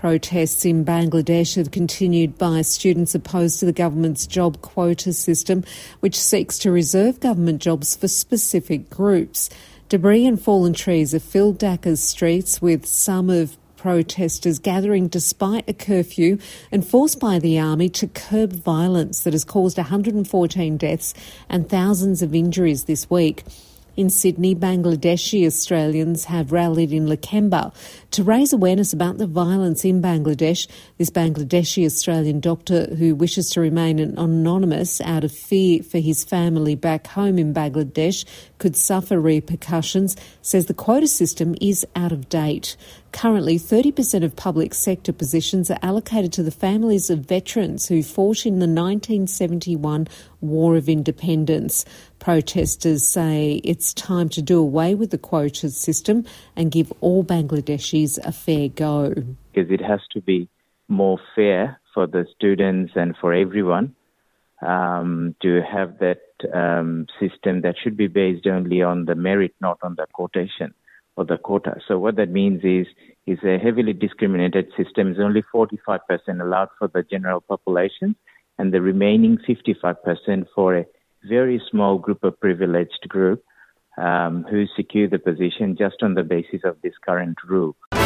Protests in Bangladesh have continued by students opposed to the government's job quota system, which seeks to reserve government jobs for specific groups. Debris and fallen trees have filled Dhaka's streets, with some of protesters gathering despite a curfew enforced by the army to curb violence that has caused 114 deaths and thousands of injuries this week. In Sydney, Bangladeshi Australians have rallied in Lakemba to raise awareness about the violence in Bangladesh. This Bangladeshi Australian doctor, who wishes to remain anonymous out of fear for his family back home in Bangladesh could suffer repercussions, says the quota system is out of date. Currently, 30% of public sector positions are allocated to the families of veterans who fought in the 1971 War of Independence. Protesters say it's time to do away with the quota system and give all Bangladeshis a fair go. Because it has to be more fair for the students and for everyone to have that system that should be based only on the merit, not on the quotation or the quota. So what that means is a heavily discriminated system. Is only 45% allowed for the general population and the remaining 55% for a very small group of privileged group who secure the position just on the basis of this current rule.